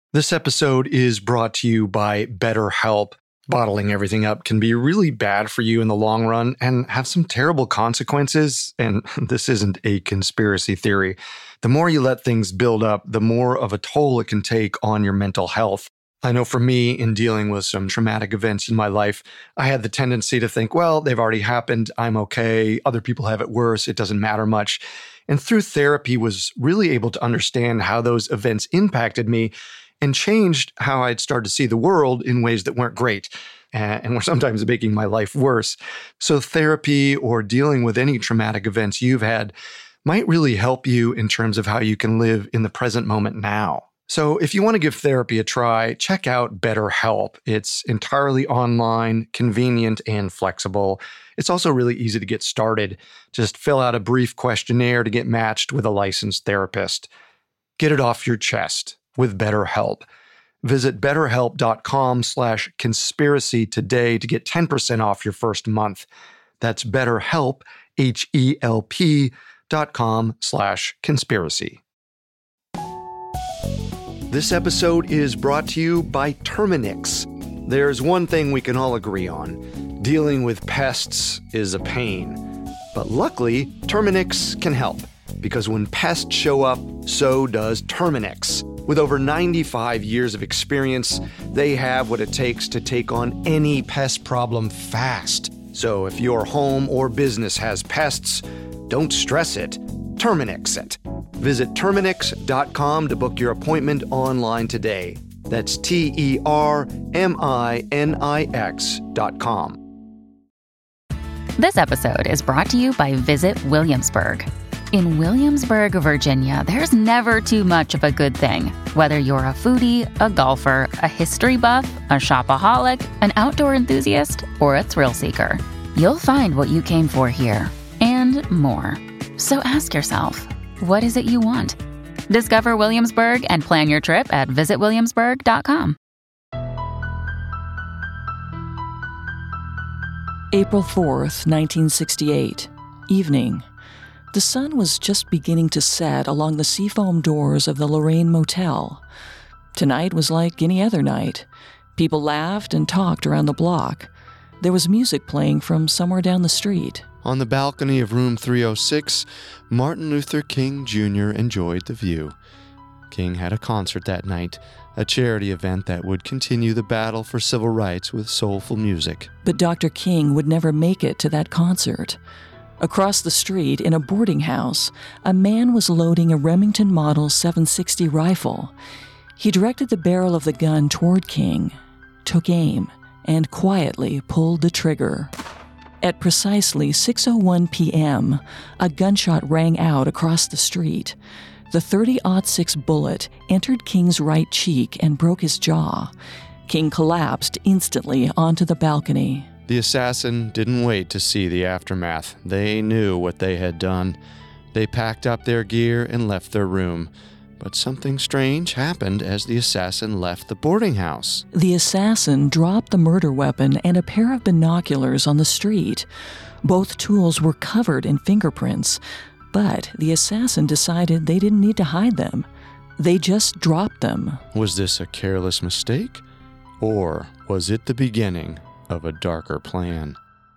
This episode is brought to you by BetterHelp. Bottling everything up can be really bad for you in the long run and have some terrible consequences. And this isn't a conspiracy theory. The more you let things build up, the more of a toll it can take on your mental health. I know for me, in dealing with some traumatic events in my life, I had the tendency to think, well, they've already happened. I'm okay. Other people have it worse. It doesn't matter much. And through therapy, was really able to understand how those events impacted me and changed how I'd started to see the world in ways that weren't great and were sometimes making my life worse. So therapy or dealing with any traumatic events you've had might really help you in terms of how you can live in the present moment now. So if you want to give therapy a try, check out BetterHelp. It's entirely online, convenient, and flexible. It's also really easy to get started. Just fill out a brief questionnaire to get matched with a licensed therapist. Get it off your chest with BetterHelp. Visit betterhelp.com/conspiracy today to get 10% off your first month. That's BetterHelp, HELP.com/conspiracy. This episode is brought to you by Terminix. There's one thing we can all agree on. Dealing with pests is a pain. But luckily, Terminix can help. Because when pests show up, so does Terminix. With over 95 years of experience, they have what it takes to take on any pest problem fast. So if your home or business has pests, don't stress it. Terminix it. Visit Terminix.com to book your appointment online today. That's TERMINIX.com. This episode is brought to you by Visit Williamsburg. In Williamsburg, Virginia, there's never too much of a good thing. Whether you're a foodie, a golfer, a history buff, a shopaholic, an outdoor enthusiast, or a thrill seeker, you'll find what you came for here and more. So ask yourself, what is it you want? Discover Williamsburg and plan your trip at visitwilliamsburg.com. April 4th, 1968. Evening. The sun was just beginning to set along the seafoam doors of the Lorraine Motel. Tonight was like any other night. People laughed and talked around the block. There was music playing from somewhere down the street. On the balcony of room 306, Martin Luther King Jr. enjoyed the view. King had a concert that night, a charity event that would continue the battle for civil rights with soulful music. But Dr. King would never make it to that concert. Across the street, in a boarding house, a man was loading a Remington Model 760 rifle. He directed the barrel of the gun toward King, took aim, and quietly pulled the trigger. At precisely 6:01 p.m., a gunshot rang out across the street. The .30-06 bullet entered King's right cheek and broke his jaw. King collapsed instantly onto the balcony. The assassin didn't wait to see the aftermath. They knew what they had done. They packed up their gear and left their room. But something strange happened as the assassin left the boarding house. The assassin dropped the murder weapon and a pair of binoculars on the street. Both tools were covered in fingerprints, but the assassin decided they didn't need to hide them. They just dropped them. Was this a careless mistake? Or was it the beginning of a darker plan?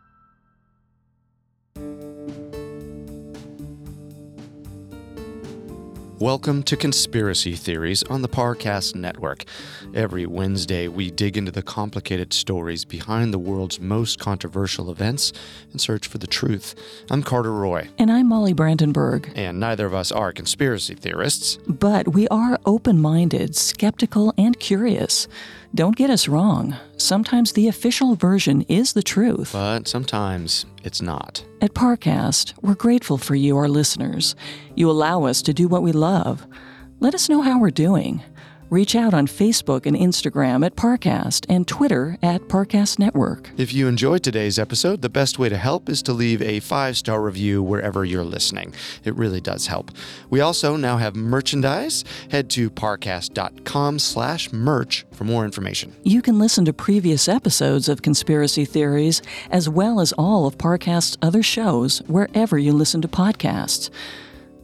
Welcome to Conspiracy Theories on the Parcast Network. Every Wednesday, we dig into the complicated stories behind the world's most controversial events and search for the truth. I'm Carter Roy. And I'm Molly Brandenburg. And neither of us are conspiracy theorists. But we are open-minded, skeptical, and curious. Don't get us wrong. Sometimes the official version is the truth. But sometimes it's not. At Parcast, we're grateful for you, our listeners. You allow us to do what we love. Let us know how we're doing. Reach out on Facebook and Instagram at Parcast and Twitter at Parcast Network. If you enjoyed today's episode, the best way to help is to leave a 5-star review wherever you're listening. It really does help. We also now have merchandise. Head to parcast.com/merch for more information. You can listen to previous episodes of Conspiracy Theories, as well as all of Parcast's other shows, wherever you listen to podcasts.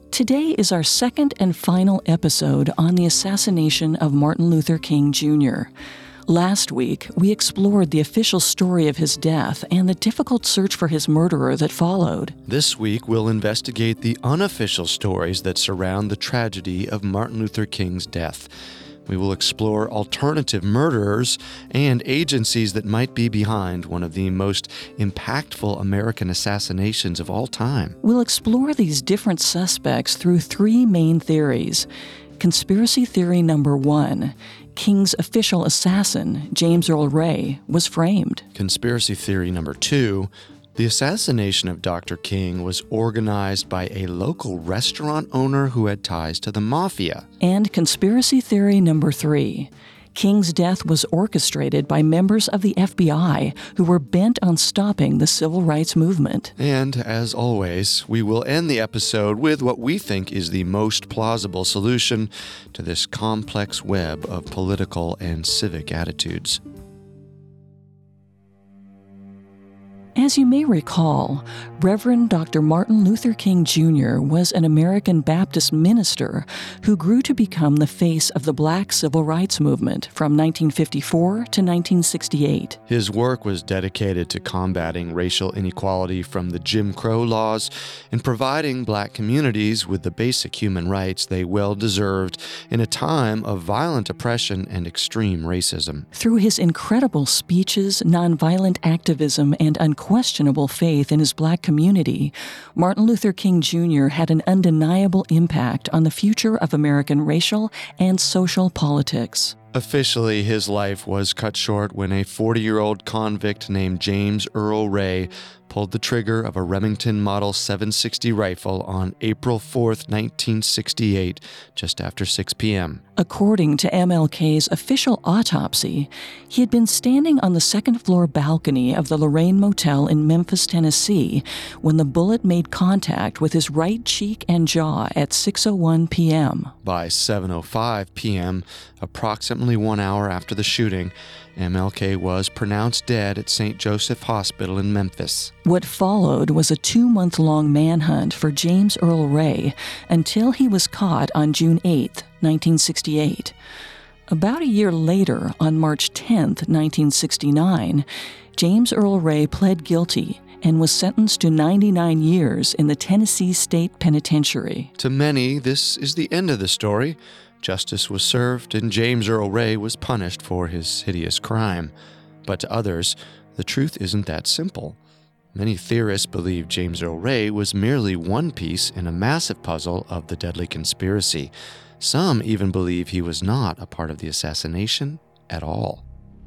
Today is our second and final episode on the assassination of Martin Luther King Jr. Last week, we explored the official story of his death and the difficult search for his murderer that followed. This week, we'll investigate the unofficial stories that surround the tragedy of Martin Luther King's death. We will explore alternative murderers and agencies that might be behind one of the most impactful American assassinations of all time. We'll explore these different suspects through three main theories. Conspiracy theory number 1. King's official assassin, James Earl Ray, was framed. Conspiracy theory number 2. The assassination of Dr. King was organized by a local restaurant owner who had ties to the mafia. And conspiracy theory number 3. King's death was orchestrated by members of the FBI who were bent on stopping the civil rights movement. And, as always, we will end the episode with what we think is the most plausible solution to this complex web of political and civic attitudes. As you may recall, Reverend Dr. Martin Luther King Jr. was an American Baptist minister who grew to become the face of the Black civil rights movement from 1954 to 1968. His work was dedicated to combating racial inequality from the Jim Crow laws and providing Black communities with the basic human rights they well deserved in a time of violent oppression and extreme racism. Through his incredible speeches, nonviolent activism, and unquestionable faith in his Black community, Martin Luther King Jr. had an undeniable impact on the future of American racial and social politics. Officially, his life was cut short when a 40-year-old convict named James Earl Ray pulled the trigger of a Remington Model 760 rifle on April 4th, 1968, just after 6 p.m. According to MLK's official autopsy, he had been standing on the second-floor balcony of the Lorraine Motel in Memphis, Tennessee, when the bullet made contact with his right cheek and jaw at 6:01 p.m. By 7:05 p.m., approximately 1 hour after the shooting, MLK was pronounced dead at St. Joseph Hospital in Memphis. What followed was a 2-month-long manhunt for James Earl Ray until he was caught on June 8, 1968. About a year later, on March 10, 1969, James Earl Ray pled guilty and was sentenced to 99 years in the Tennessee State Penitentiary. To many, this is the end of the story. Justice was served, and James Earl Ray was punished for his hideous crime. But to others, the truth isn't that simple. Many theorists believe James Earl Ray was merely one piece in a massive puzzle of the deadly conspiracy. Some even believe he was not a part of the assassination at all.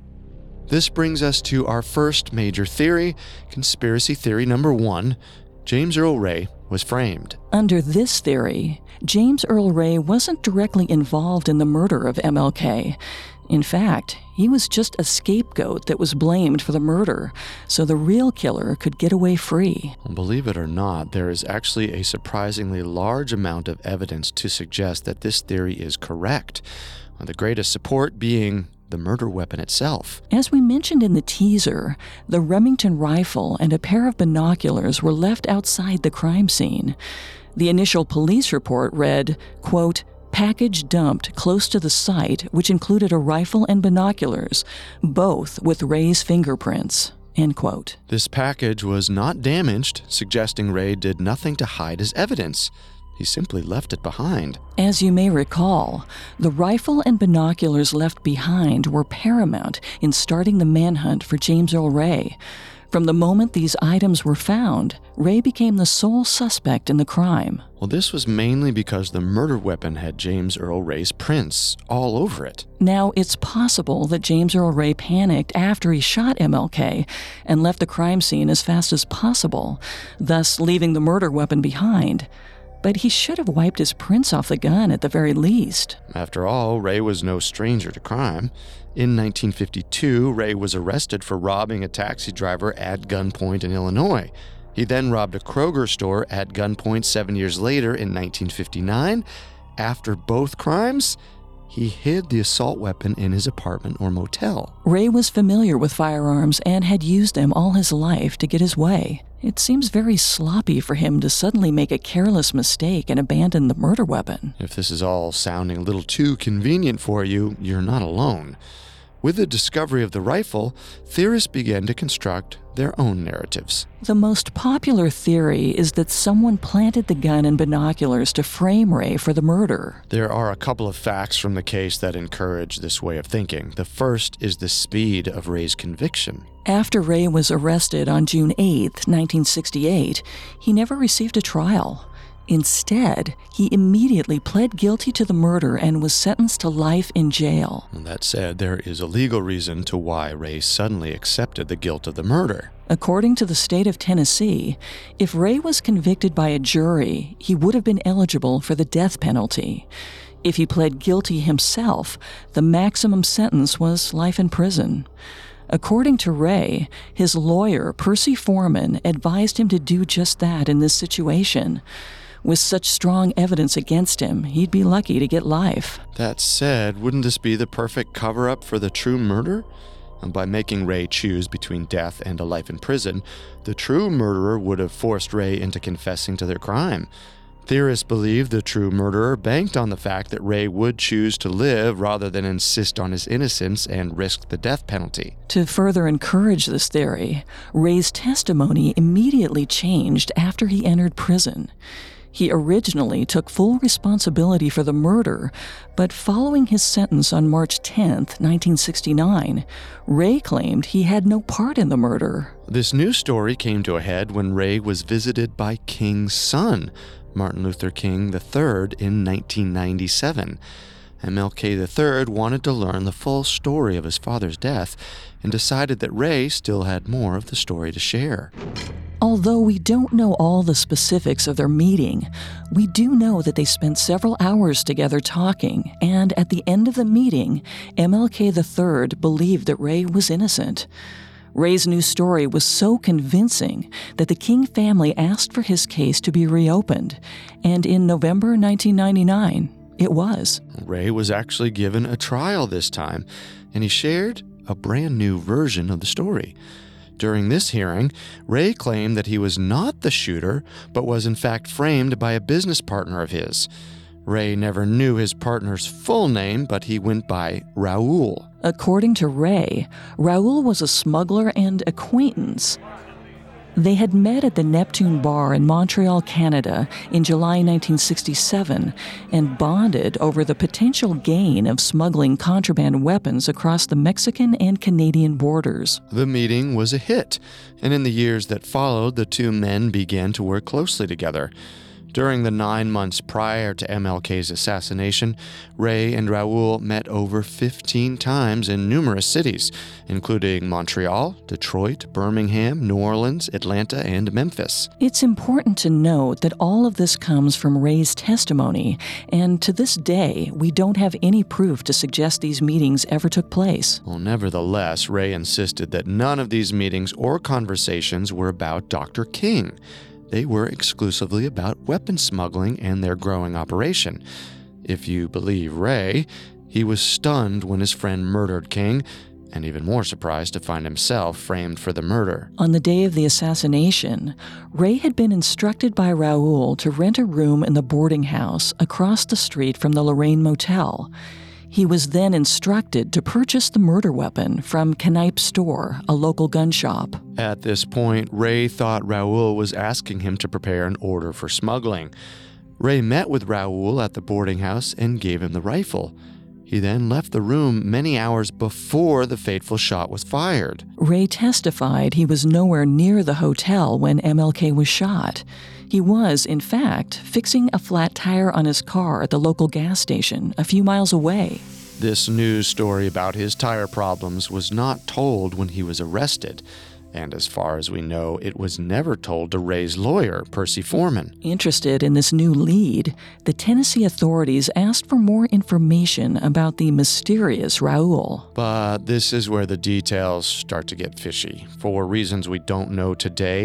This brings us to our first major theory, conspiracy theory number 1. James Earl Ray was framed. Under this theory, James Earl Ray wasn't directly involved in the murder of MLK. In fact, he was just a scapegoat that was blamed for the murder, so the real killer could get away free. Believe it or not, there is actually a surprisingly large amount of evidence to suggest that this theory is correct, the greatest support being the murder weapon itself. As we mentioned in the teaser, the Remington rifle and a pair of binoculars were left outside the crime scene. The initial police report read, quote, "Package dumped close to the site, which included a rifle and binoculars, both with Ray's fingerprints," end quote. This package was not damaged, suggesting Ray did nothing to hide his evidence. He simply left it behind. As you may recall, the rifle and binoculars left behind were paramount in starting the manhunt for James Earl Ray. From the moment these items were found, Ray became the sole suspect in the crime. Well, this was mainly because the murder weapon had James Earl Ray's prints all over it. Now, it's possible that James Earl Ray panicked after he shot MLK and left the crime scene as fast as possible, thus leaving the murder weapon behind. But he should have wiped his prints off the gun at the very least. After all, Ray was no stranger to crime. In 1952, Ray was arrested for robbing a taxi driver at gunpoint in Illinois. He then robbed a Kroger store at gunpoint 7 years later in 1959. After both crimes, he hid the assault weapon in his apartment or motel. Ray was familiar with firearms and had used them all his life to get his way. It seems very sloppy for him to suddenly make a careless mistake and abandon the murder weapon. If this is all sounding a little too convenient for you, you're not alone. With the discovery of the rifle, theorists began to construct their own narratives. The most popular theory is that someone planted the gun and binoculars to frame Ray for the murder. There are a couple of facts from the case that encourage this way of thinking. The first is the speed of Ray's conviction. After Ray was arrested on June 8, 1968, he never received a trial. Instead, he immediately pled guilty to the murder and was sentenced to life in jail. That said, there is a legal reason to why Ray suddenly accepted the guilt of the murder. According to the state of Tennessee, if Ray was convicted by a jury, he would have been eligible for the death penalty. If he pled guilty himself, the maximum sentence was life in prison. According to Ray, his lawyer, Percy Foreman, advised him to do just that in this situation. With such strong evidence against him, he'd be lucky to get life. That said, wouldn't this be the perfect cover-up for the true murder? And by making Ray choose between death and a life in prison, the true murderer would have forced Ray into confessing to their crime. Theorists believe the true murderer banked on the fact that Ray would choose to live rather than insist on his innocence and risk the death penalty. To further encourage this theory, Ray's testimony immediately changed after he entered prison. He originally took full responsibility for the murder, but following his sentence on March 10, 1969, Ray claimed he had no part in the murder. This new story came to a head when Ray was visited by King's son, Martin Luther King III, in 1997. MLK III wanted to learn the full story of his father's death and decided that Ray still had more of the story to share. Although we don't know all the specifics of their meeting, we do know that they spent several hours together talking, and at the end of the meeting, MLK III believed that Ray was innocent. Ray's new story was so convincing that the King family asked for his case to be reopened, and in November 1999, it was. Ray was actually given a trial this time, and he shared a brand new version of the story. During this hearing, Ray claimed that he was not the shooter, but was in fact framed by a business partner of his. Ray never knew his partner's full name, but he went by Raoul. According to Ray, Raoul was a smuggler and acquaintance. They had met at the Neptune Bar in Montreal, Canada in July 1967 and bonded over the potential gain of smuggling contraband weapons across the Mexican and Canadian borders. The meeting was a hit, and in the years that followed, the two men began to work closely together. During the 9 months prior to MLK's assassination, Ray and Raoul met over 15 times in numerous cities, including Montreal, Detroit, Birmingham, New Orleans, Atlanta, and Memphis. It's important to note that all of this comes from Ray's testimony, and to this day, we don't have any proof to suggest these meetings ever took place. Well, nevertheless, Ray insisted that none of these meetings or conversations were about Dr. King. They were exclusively about weapon smuggling and their growing operation. If you believe Ray, he was stunned when his friend murdered King, and even more surprised to find himself framed for the murder. On the day of the assassination, Ray had been instructed by Raoul to rent a room in the boarding house across the street from the Lorraine Motel. He was then instructed to purchase the murder weapon from Knipe Store, a local gun shop. At this point, Ray thought Raoul was asking him to prepare an order for smuggling. Ray met with Raoul at the boarding house and gave him the rifle. He then left the room many hours before the fateful shot was fired. Ray testified he was nowhere near the hotel when MLK was shot. He was, in fact, fixing a flat tire on his car at the local gas station a few miles away. This news story about his tire problems was not told when he was arrested, and as far as we know, it was never told to Ray's lawyer, Percy Foreman. Interested in this new lead, the Tennessee authorities asked for more information about the mysterious Raoul. But this is where the details start to get fishy. For reasons we don't know today,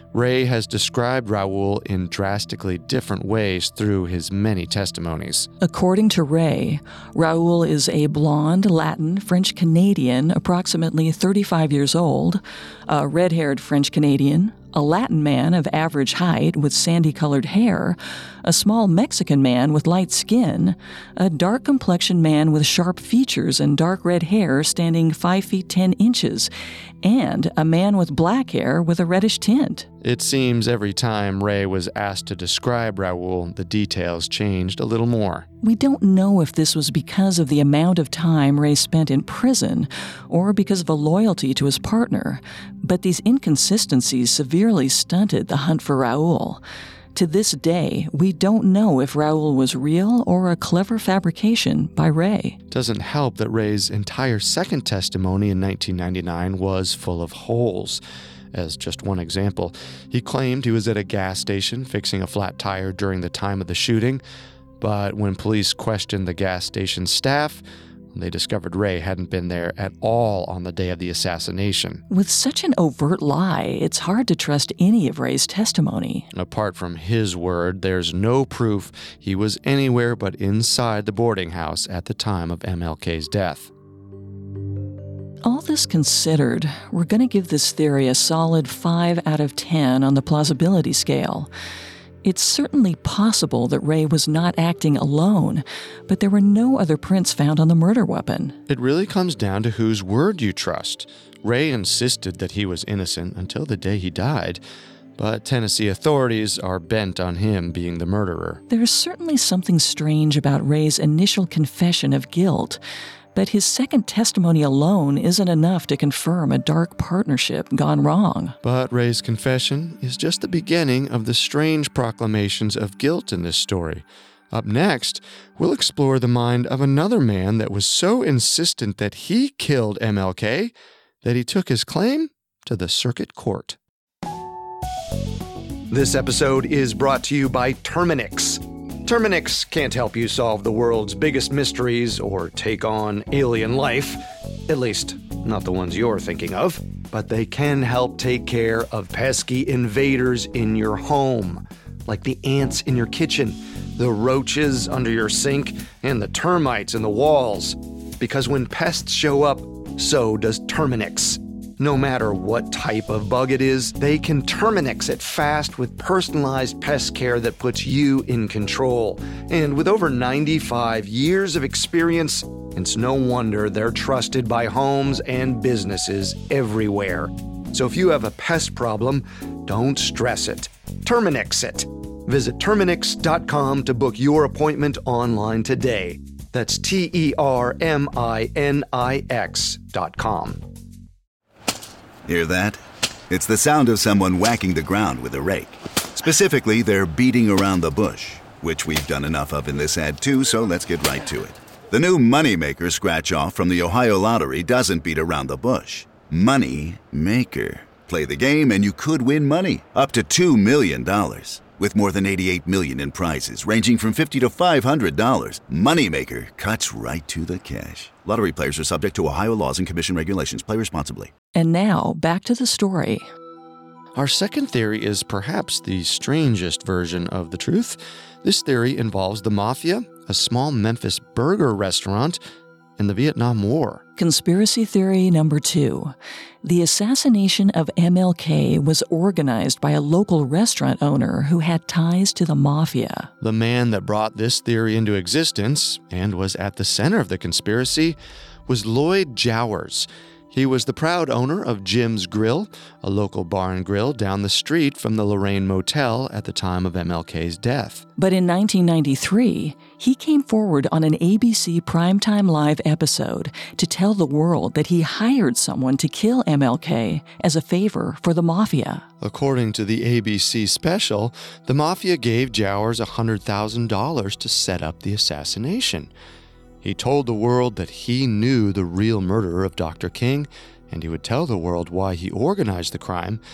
Ray has described Raul in drastically different ways through his many testimonies. According to Ray, Raul is a blonde, Latin, French-Canadian, approximately 35 years old, a red-haired French-Canadian, a Latin man of average height with sandy-colored hair, a small Mexican man with light skin, a dark-complexioned man with sharp features and dark red hair standing 5 feet 10 inches, and a man with black hair with a reddish tint. It seems every time Ray was asked to describe Raul, the details changed a little more. We don't know if this was because of the amount of time Ray spent in prison or because of a loyalty to his partner, but these inconsistencies severely stunted the hunt for Raul. To this day, we don't know if Raul was real or a clever fabrication by Ray. Doesn't help that Ray's entire second testimony in 1999 was full of holes. As just one example, he claimed he was at a gas station fixing a flat tire during the time of the shooting, but when police questioned the gas station staff, they discovered Ray hadn't been there at all on the day of the assassination. With such an overt lie, it's hard to trust any of Ray's testimony. Apart from his word, there's no proof he was anywhere but inside the boarding house at the time of MLK's death. All this considered, we're going to give this theory a solid 5 out of 10 on the plausibility scale. It's certainly possible that Ray was not acting alone, but there were no other prints found on the murder weapon. It really comes down to whose word you trust. Ray insisted that he was innocent until the day he died, but Tennessee authorities are bent on him being the murderer. There's certainly something strange about Ray's initial confession of guilt, but his second testimony alone isn't enough to confirm a dark partnership gone wrong. But Ray's confession is just the beginning of the strange proclamations of guilt in this story. Up next, we'll explore the mind of another man that was so insistent that he killed MLK that he took his claim to the circuit court. This episode is brought to you by Terminix. Terminix can't help you solve the world's biggest mysteries or take on alien life, at least not the ones you're thinking of, but they can help take care of pesky invaders in your home, like the ants in your kitchen, the roaches under your sink, and the termites in the walls. Because when pests show up, so does Terminix. No matter what type of bug it is, they can Terminix it fast with personalized pest care that puts you in control. And with over 95 years of experience, it's no wonder they're trusted by homes and businesses everywhere. So if you have a pest problem, don't stress it. Terminix it. Visit Terminix.com to book your appointment online today. That's TERMINIX.com. Hear that? It's the sound of someone whacking the ground with a rake. Specifically, they're beating around the bush, which we've done enough of in this ad too, so let's get right to it. The new Moneymaker scratch-off from the Ohio Lottery doesn't beat around the bush. Moneymaker. Play the game and you could win money, up to $2 million. With more than $88 million in prizes, ranging from $50 to $500, Moneymaker cuts right to the cash. Lottery players are subject to Ohio laws and commission regulations. Play responsibly. And now, back to the story. Our second theory is perhaps the strangest version of the truth. This theory involves the Mafia, a small Memphis burger restaurant, and the Vietnam War. Conspiracy theory number 2. The assassination of MLK was organized by a local restaurant owner who had ties to the Mafia. The man that brought this theory into existence, and was at the center of the conspiracy, was Lloyd Jowers. He was the proud owner of Jim's Grill, a local bar and grill down the street from the Lorraine Motel at the time of MLK's death. But in 1993, he came forward on an ABC Primetime Live episode to tell the world that he hired someone to kill MLK as a favor for the Mafia. According to the ABC special, the Mafia gave Jowers $100,000 to set up the assassination. He told the world that he knew the real murderer of Dr. King, and he would tell the world why he organized the crime,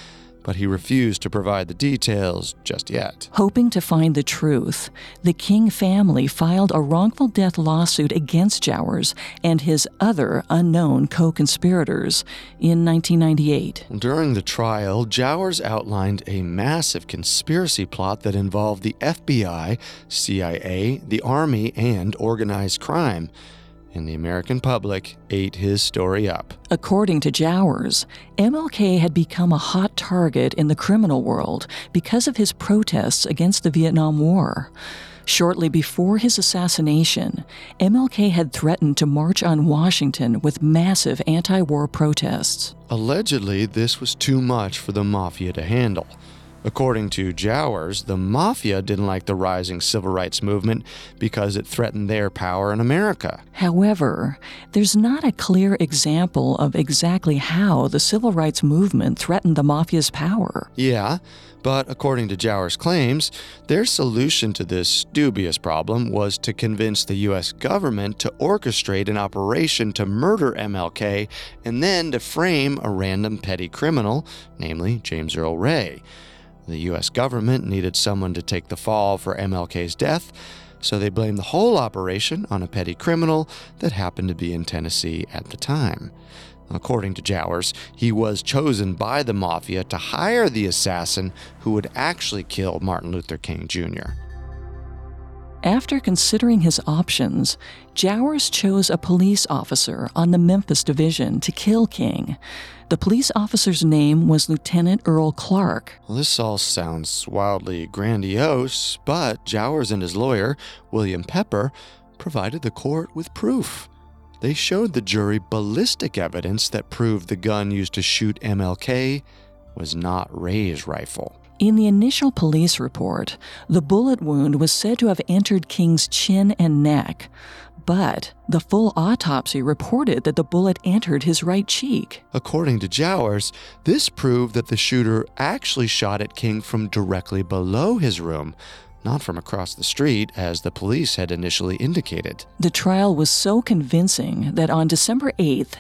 but he refused to provide the details just yet. Hoping to find the truth, the King family filed a wrongful death lawsuit against Jowers and his other unknown co-conspirators in 1998. During the trial, Jowers outlined a massive conspiracy plot that involved the FBI, CIA, the Army, and organized crime. And the American public ate his story up. According to Jowers, MLK had become a hot target in the criminal world because of his protests against the Vietnam War. Shortly before his assassination, MLK had threatened to march on Washington with massive anti-war protests. Allegedly, this was too much for the mafia to handle. According to Jowers, the mafia didn't like the rising civil rights movement because it threatened their power in America. However, there's not a clear example of exactly how the civil rights movement threatened the mafia's power. Yeah, but according to Jowers' claims, their solution to this dubious problem was to convince the U.S. government to orchestrate an operation to murder MLK and then to frame a random petty criminal, namely James Earl Ray. The U.S. government needed someone to take the fall for MLK's death, so they blamed the whole operation on a petty criminal that happened to be in Tennessee at the time. According to Jowers, he was chosen by the mafia to hire the assassin who would actually kill Martin Luther King Jr. After considering his options, Jowers chose a police officer on the Memphis Division to kill King. The police officer's name was Lieutenant Earl Clark. Well, this all sounds wildly grandiose, but Jowers and his lawyer, William Pepper, provided the court with proof. They showed the jury ballistic evidence that proved the gun used to shoot MLK was not Ray's rifle. In the initial police report, the bullet wound was said to have entered King's chin and neck, but the full autopsy reported that the bullet entered his right cheek. According to Jowers, this proved that the shooter actually shot at King from directly below his room, not from across the street, as the police had initially indicated. The trial was so convincing that on December 8,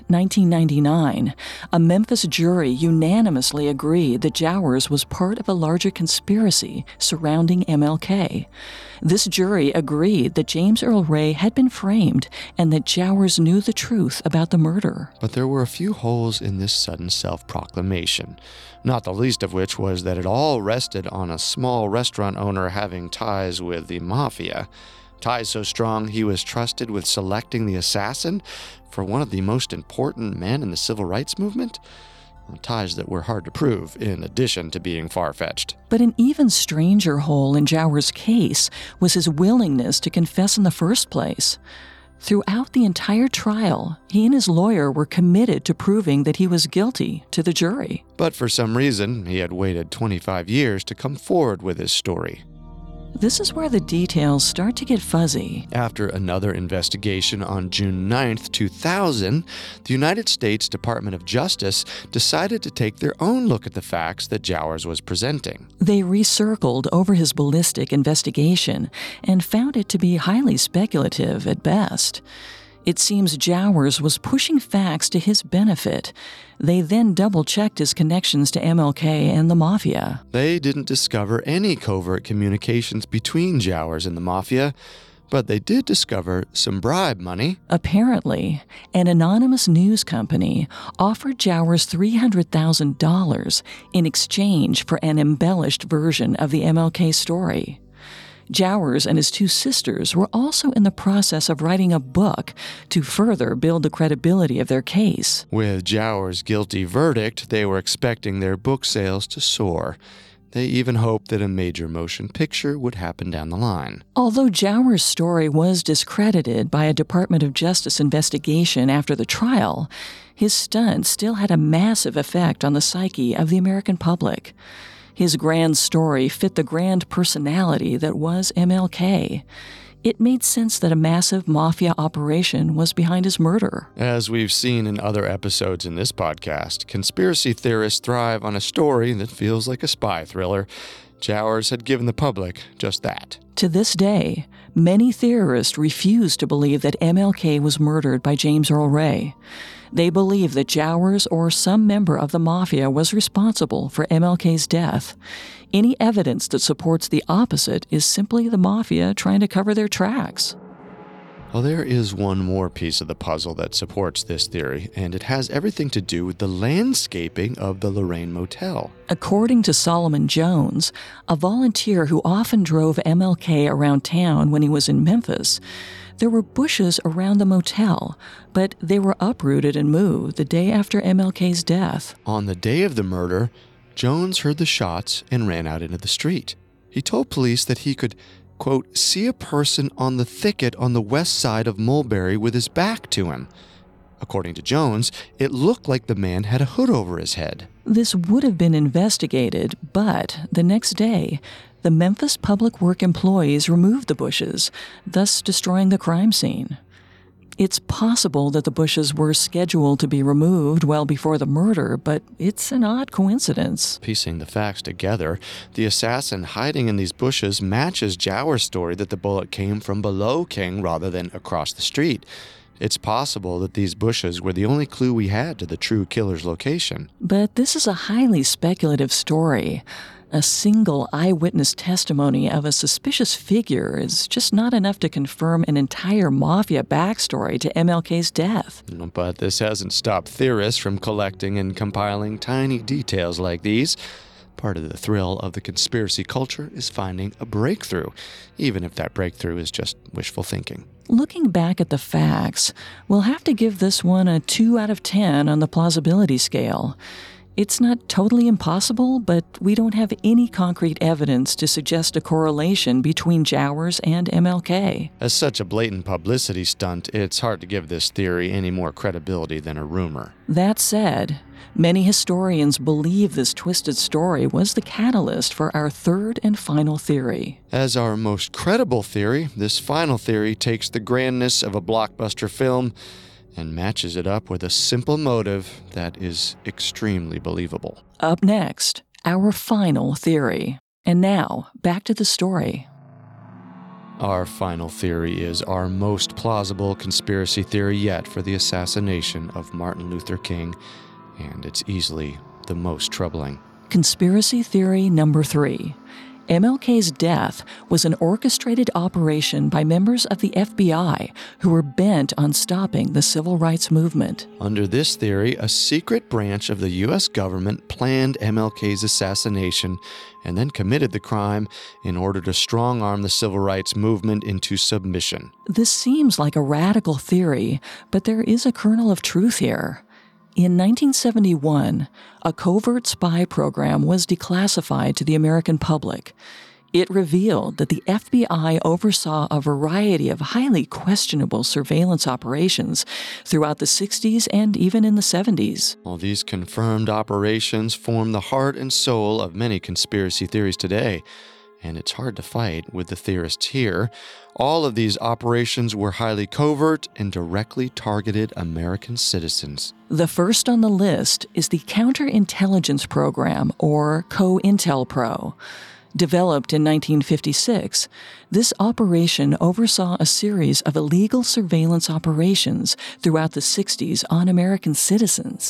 1999, a Memphis jury unanimously agreed that Jowers was part of a larger conspiracy surrounding MLK. This jury agreed that James Earl Ray had been framed and that Jowers knew the truth about the murder. But there were a few holes in this sudden self-proclamation, not the least of which was that it all rested on a small restaurant owner having ties with the mafia. Ties so strong he was trusted with selecting the assassin for one of the most important men in the civil rights movement. Ties that were hard to prove, in addition to being far-fetched. But an even stranger hole in Jowers' case was his willingness to confess in the first place. Throughout the entire trial, he and his lawyer were committed to proving that he was guilty to the jury. But for some reason, he had waited 25 years to come forward with his story. This is where the details start to get fuzzy. After another investigation on June 9, 2000, the United States Department of Justice decided to take their own look at the facts that Jowers was presenting. They recircled over his ballistic investigation and found it to be highly speculative at best. It seems Jowers was pushing facts to his benefit. They then double-checked his connections to MLK and the Mafia. They didn't discover any covert communications between Jowers and the Mafia, but they did discover some bribe money. Apparently, an anonymous news company offered Jowers $300,000 in exchange for an embellished version of the MLK story. Jowers and his two sisters were also in the process of writing a book to further build the credibility of their case. With Jowers' guilty verdict, they were expecting their book sales to soar. They even hoped that a major motion picture would happen down the line. Although Jowers' story was discredited by a Department of Justice investigation after the trial, his stunt still had a massive effect on the psyche of the American public. His grand story fit the grand personality that was MLK. It made sense that a massive mafia operation was behind his murder. As we've seen in other episodes in this podcast, conspiracy theorists thrive on a story that feels like a spy thriller. Jowers had given the public just that. To this day, many theorists refuse to believe that MLK was murdered by James Earl Ray. They believe that Jowers or some member of the mafia was responsible for MLK's death. Any evidence that supports the opposite is simply the mafia trying to cover their tracks. Well, there is one more piece of the puzzle that supports this theory, and it has everything to do with the landscaping of the Lorraine Motel. According to Solomon Jones, a volunteer who often drove MLK around town when he was in Memphis, there were bushes around the motel, but they were uprooted and moved the day after MLK's death. On the day of the murder, Jones heard the shots and ran out into the street. He told police that he could, quote, see a person on the thicket on the west side of Mulberry with his back to him. According to Jones, it looked like the man had a hood over his head. This would have been investigated, but the next day, the Memphis Public Works employees removed the bushes, thus destroying the crime scene. It's possible that the bushes were scheduled to be removed well before the murder, but it's an odd coincidence. Piecing the facts together, the assassin hiding in these bushes matches Jowers' story that the bullet came from below King rather than across the street. It's possible that these bushes were the only clue we had to the true killer's location. But this is a highly speculative story. A single eyewitness testimony of a suspicious figure is just not enough to confirm an entire mafia backstory to MLK's death. But this hasn't stopped theorists from collecting and compiling tiny details like these. Part of the thrill of the conspiracy culture is finding a breakthrough, even if that breakthrough is just wishful thinking. Looking back at the facts, we'll have to give this one a 2 out of 10 on the plausibility scale. It's not totally impossible, but we don't have any concrete evidence to suggest a correlation between Jowers and MLK. As such a blatant publicity stunt, it's hard to give this theory any more credibility than a rumor. That said, many historians believe this twisted story was the catalyst for our third and final theory. As our most credible theory, this final theory takes the grandness of a blockbuster film and matches it up with a simple motive that is extremely believable. Up next, our final theory. And now, back to the story. Our final theory is our most plausible conspiracy theory yet for the assassination of Martin Luther King, and it's easily the most troubling. Conspiracy theory number 3. MLK's death was an orchestrated operation by members of the FBI who were bent on stopping the civil rights movement. Under this theory, a secret branch of the U.S. government planned MLK's assassination and then committed the crime in order to strong-arm the civil rights movement into submission. This seems like a radical theory, but there is a kernel of truth here. In 1971, a covert spy program was declassified to the American public. It revealed that the FBI oversaw a variety of highly questionable surveillance operations throughout the 60s and even in the 70s. Well, these confirmed operations form the heart and soul of many conspiracy theories today, and it's hard to fight with the theorists here. All of these operations were highly covert and directly targeted American citizens. The first on the list is the Counterintelligence Program, or COINTELPRO. Developed in 1956, this operation oversaw a series of illegal surveillance operations throughout the 60s on American citizens.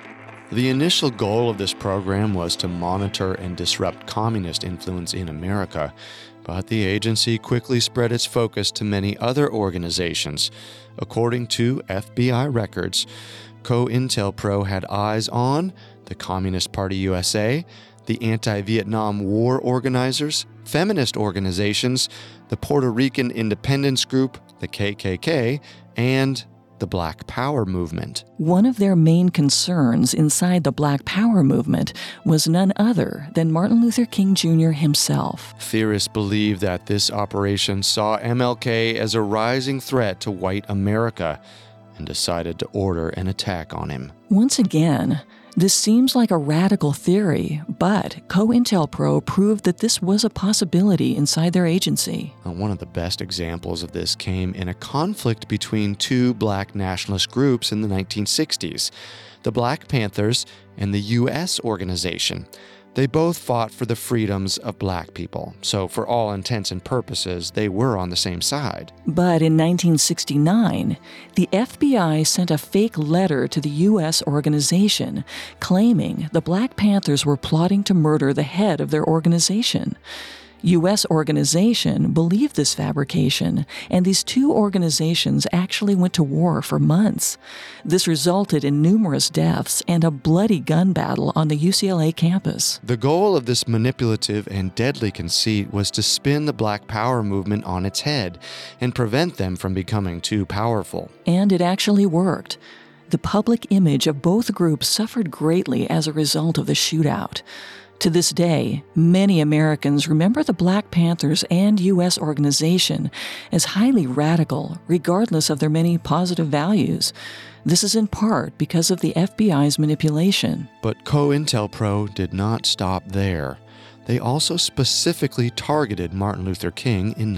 The initial goal of this program was to monitor and disrupt communist influence in America, but the agency quickly spread its focus to many other organizations. According to FBI records, COINTELPRO had eyes on the Communist Party USA, the anti-Vietnam War organizers, feminist organizations, the Puerto Rican Independence Group, the KKK, and the Black Power movement. One of their main concerns inside the Black Power movement was none other than Martin Luther King Jr. himself. Theorists believe that this operation saw MLK as a rising threat to white America and decided to order an attack on him. Once again, this seems like a radical theory, but COINTELPRO proved that this was a possibility inside their agency. One of the best examples of this came in a conflict between two black nationalist groups in the 1960s, the Black Panthers and the U.S. organization. They both fought for the freedoms of black people, so for all intents and purposes, they were on the same side. But in 1969, the FBI sent a fake letter to the U.S. organization claiming the Black Panthers were plotting to murder the head of their organization. U.S. organization believed this fabrication, and these two organizations actually went to war for months. This resulted in numerous deaths and a bloody gun battle on the UCLA campus. The goal of this manipulative and deadly conceit was to spin the Black Power movement on its head and prevent them from becoming too powerful. And it actually worked. The public image of both groups suffered greatly as a result of the shootout. To this day, many Americans remember the Black Panthers and U.S. organization as highly radical, regardless of their many positive values. This is in part because of the FBI's manipulation. But COINTELPRO did not stop there. They also specifically targeted Martin Luther King in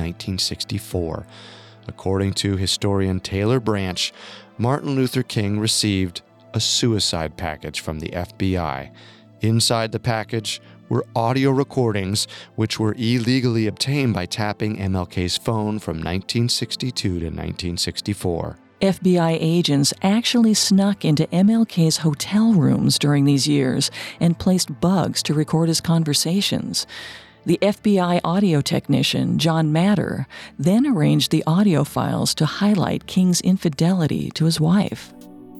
1964. According to historian Taylor Branch, Martin Luther King received a suicide package from the FBI. Inside the package were audio recordings which were illegally obtained by tapping MLK's phone from 1962 to 1964. FBI agents actually snuck into MLK's hotel rooms during these years and placed bugs to record his conversations. The FBI audio technician, John Matter, then arranged the audio files to highlight King's infidelity to his wife.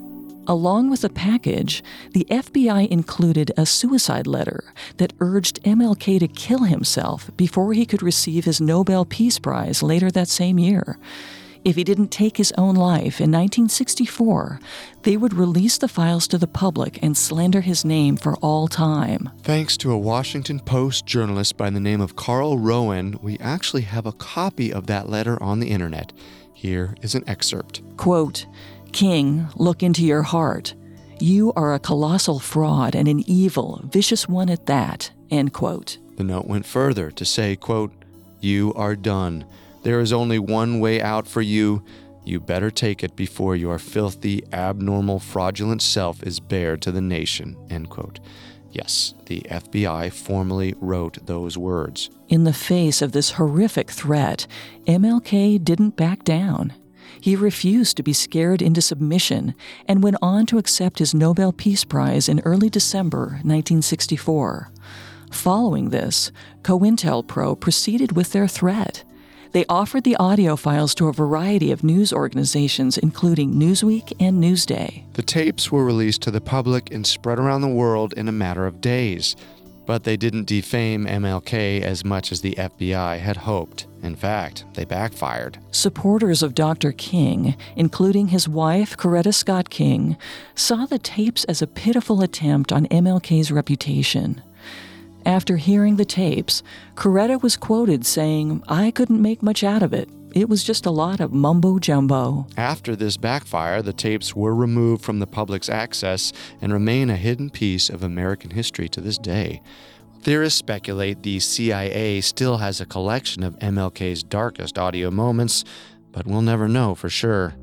Along with the package, the FBI included a suicide letter that urged MLK to kill himself before he could receive his Nobel Peace Prize later that same year. If he didn't take his own life in 1964, they would release the files to the public and slander his name for all time. Thanks to a Washington Post journalist by the name of Carl Rowan, we actually have a copy of that letter on the internet. Here is an excerpt. Quote, "King, look into your heart. You are a colossal fraud and an evil, vicious one at that." End quote. The note went further to say, quote, "You are done. There is only one way out for you. You better take it before your filthy, abnormal, fraudulent self is bared to the nation." End quote. Yes, the FBI formally wrote those words. In the face of this horrific threat, MLK didn't back down. He refused to be scared into submission and went on to accept his Nobel Peace Prize in early December 1964. Following this, COINTELPRO proceeded with their threat. They offered the audio files to a variety of news organizations, including Newsweek and Newsday. The tapes were released to the public and spread around the world in a matter of days. But they didn't defame MLK as much as the FBI had hoped. In fact, they backfired. Supporters of Dr. King, including his wife, Coretta Scott King, saw the tapes as a pitiful attempt on MLK's reputation. After hearing the tapes, Coretta was quoted saying, "I couldn't make much out of it. It was just a lot of mumbo-jumbo." After this backfire, the tapes were removed from the public's access and remain a hidden piece of American history to this day. Theorists speculate the CIA still has a collection of MLK's darkest audio moments, but we'll never know for sure.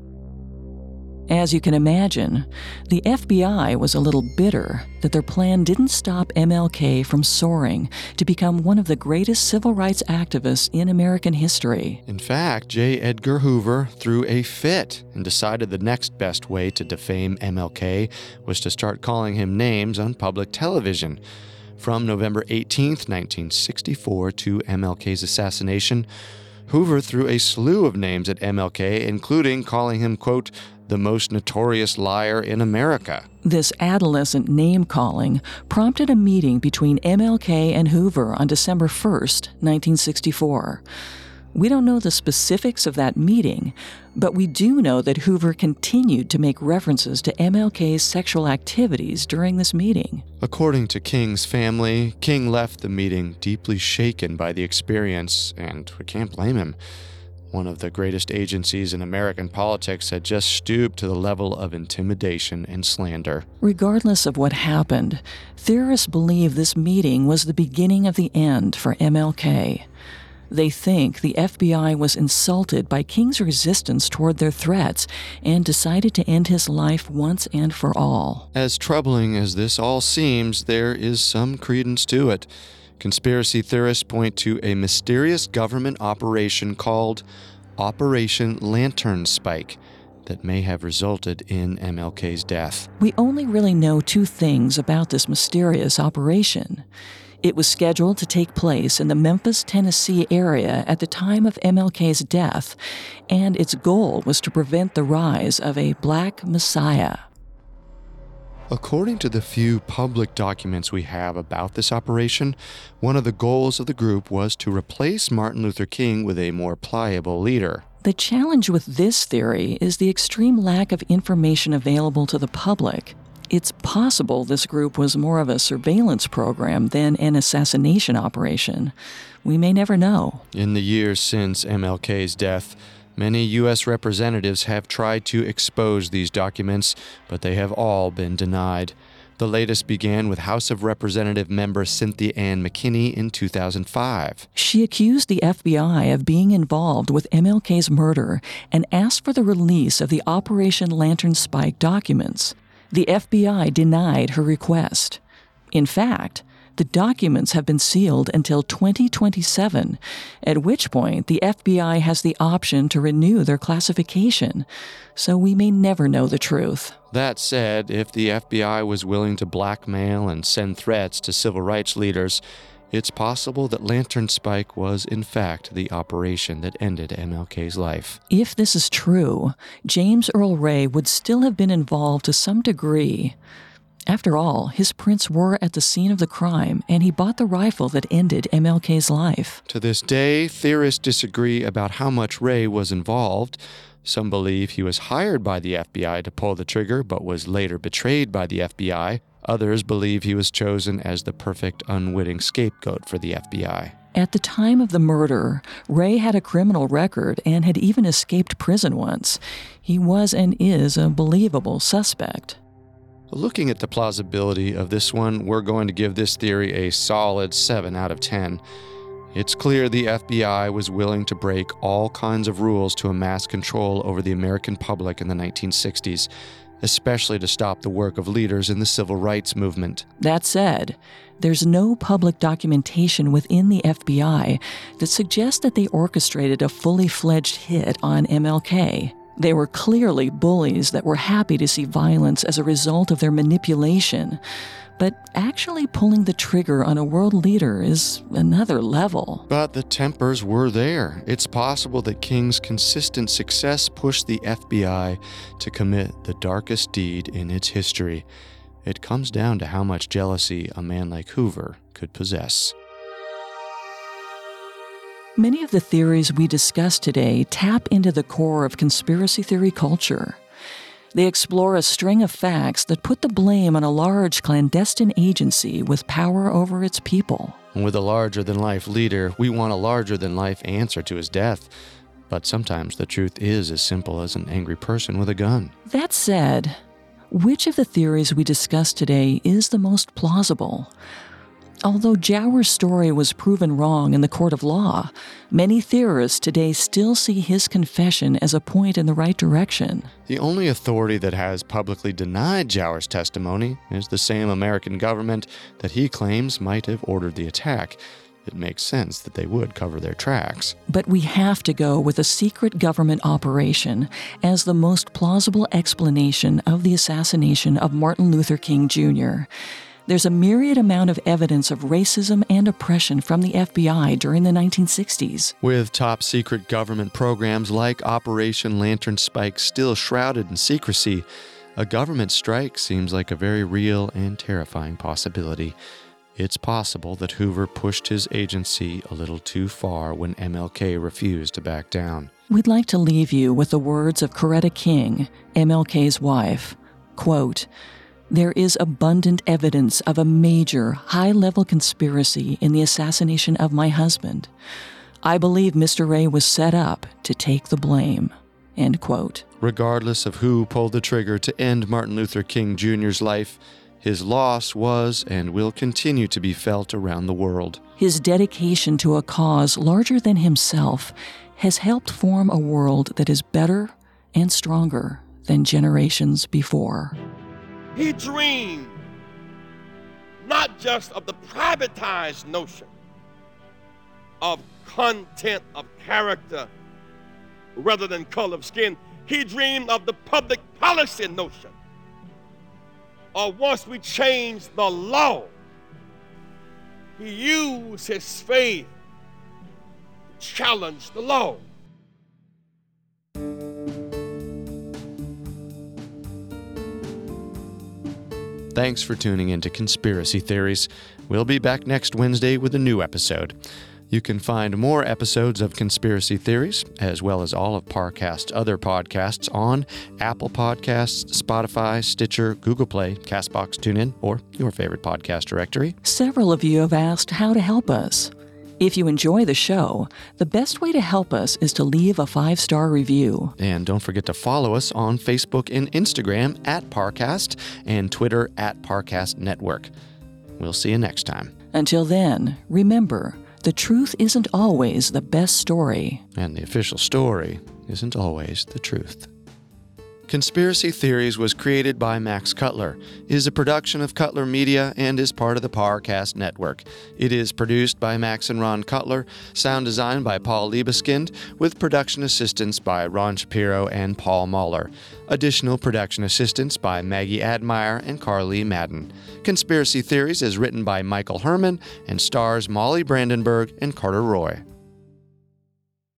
As you can imagine, the FBI was a little bitter that their plan didn't stop MLK from soaring to become one of the greatest civil rights activists in American history. In fact, J. Edgar Hoover threw a fit and decided the next best way to defame MLK was to start calling him names on public television. From November 18, 1964 to MLK's assassination, Hoover threw a slew of names at MLK, including calling him, quote, "the most notorious liar in America." This adolescent name-calling prompted a meeting between MLK and Hoover on December 1st, 1964. We don't know the specifics of that meeting, but we do know that Hoover continued to make references to MLK's sexual activities during this meeting. According to King's family, King left the meeting deeply shaken by the experience, and we can't blame him. One of the greatest agencies in American politics had just stooped to the level of intimidation and slander. Regardless of what happened, theorists believe this meeting was the beginning of the end for MLK. They think the FBI was insulted by King's resistance toward their threats and decided to end his life once and for all. As troubling as this all seems, there is some credence to it. Conspiracy theorists point to a mysterious government operation called Operation Lantern Spike that may have resulted in MLK's death. We only really know two things about this mysterious operation. It was scheduled to take place in the Memphis, Tennessee area at the time of MLK's death, and its goal was to prevent the rise of a Black Messiah. According to the few public documents we have about this operation, one of the goals of the group was to replace Martin Luther King with a more pliable leader. The challenge with this theory is the extreme lack of information available to the public. It's possible this group was more of a surveillance program than an assassination operation. We may never know. In the years since MLK's death, many U.S. representatives have tried to expose these documents, but they have all been denied. The latest began with House of Representative member Cynthia Ann McKinney in 2005. She accused the FBI of being involved with MLK's murder and asked for the release of the Operation Lantern Spike documents. The FBI denied her request. In fact, the documents have been sealed until 2027, at which point the FBI has the option to renew their classification, so we may never know the truth. That said, if the FBI was willing to blackmail and send threats to civil rights leaders, it's possible that Lantern Spike was, in fact, the operation that ended MLK's life. If this is true, James Earl Ray would still have been involved to some degree. After all, his prints were at the scene of the crime, and he bought the rifle that ended MLK's life. To this day, theorists disagree about how much Ray was involved. Some believe he was hired by the FBI to pull the trigger, but was later betrayed by the FBI. Others believe he was chosen as the perfect unwitting scapegoat for the FBI. At the time of the murder, Ray had a criminal record and had even escaped prison once. He was and is a believable suspect. Looking at the plausibility of this one, we're going to give this theory a solid 7 out of 10. It's clear the FBI was willing to break all kinds of rules to amass control over the American public in the 1960s, especially to stop the work of leaders in the civil rights movement. That said, there's no public documentation within the FBI that suggests that they orchestrated a fully fledged hit on MLK. They were clearly bullies that were happy to see violence as a result of their manipulation. But actually pulling the trigger on a world leader is another level. But the tempers were there. It's possible that King's consistent success pushed the FBI to commit the darkest deed in its history. It comes down to how much jealousy a man like Hoover could possess. Many of the theories we discuss today tap into the core of conspiracy theory culture. They explore a string of facts that put the blame on a large clandestine agency with power over its people. With a larger-than-life leader, we want a larger-than-life answer to his death. But sometimes the truth is as simple as an angry person with a gun. That said, which of the theories we discuss today is the most plausible? Although Jauer's story was proven wrong in the court of law, many theorists today still see his confession as a point in the right direction. The only authority that has publicly denied Jauer's testimony is the same American government that he claims might have ordered the attack. It makes sense that they would cover their tracks. But we have to go with a secret government operation as the most plausible explanation of the assassination of Martin Luther King Jr. There's a myriad amount of evidence of racism and oppression from the FBI during the 1960s. With top-secret government programs like Operation Lantern Spike still shrouded in secrecy, a government strike seems like a very real and terrifying possibility. It's possible that Hoover pushed his agency a little too far when MLK refused to back down. We'd like to leave you with the words of Coretta King, MLK's wife. Quote, "There is abundant evidence of a major, high-level conspiracy in the assassination of my husband. I believe Mr. Ray was set up to take the blame." End quote. Regardless of who pulled the trigger to end Martin Luther King Jr.'s life, His loss was and will continue to be felt around the world. His dedication to a cause larger than himself has helped form a world that is better and stronger than generations before. He dreamed not just of the privatized notion of content, of character, rather than color of skin. He dreamed of the public policy notion. Or once we change the law, he used his faith to challenge the law. Thanks for tuning into Conspiracy Theories. We'll be back next Wednesday with a new episode. You can find more episodes of Conspiracy Theories, as well as all of Parcast's other podcasts on Apple Podcasts, Spotify, Stitcher, Google Play, CastBox, TuneIn, or your favorite podcast directory. Several of you have asked how to help us. If you enjoy the show, the best way to help us is to leave a 5-star review. And don't forget to follow us on Facebook and Instagram at Parcast and Twitter at Parcast Network. We'll see you next time. Until then, remember, the truth isn't always the best story. And the official story isn't always the truth. Conspiracy Theories was created by Max Cutler, is a production of Cutler Media, and is part of the Parcast Network. It is produced by Max and Ron Cutler, sound design by Paul Liebeskind, with production assistance by Ron Shapiro and Paul Mahler. Additional production assistance by Maggie Admire and Carly Madden. Conspiracy Theories is written by Michael Herman and stars Molly Brandenburg and Carter Roy.